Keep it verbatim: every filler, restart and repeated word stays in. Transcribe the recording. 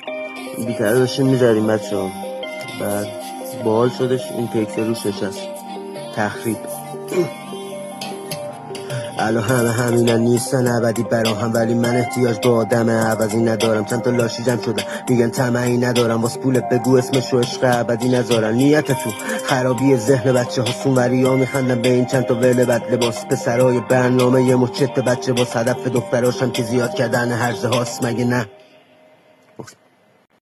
بیتره داشتیم میزدیم بچه ها. بعد بال شدش این تکسه روش نشست تخریب. الان همه همینن نیستن ابدی برا هم، ولی من احتیاج به آدم عوضی ندارم. چند تا لاشی جمع شدن میگن طمعی ندارم، واس پولت بگو اسمشو عشق ابدی نذارن. نیتتون خرابی ذهن بچه ها سونوری ها میخندن به این چند تا ول بد لباس. پسرای برنامه یه مچت بچه باس هدف دختراشم که زیاد کردن هرزه هاست مگه نه؟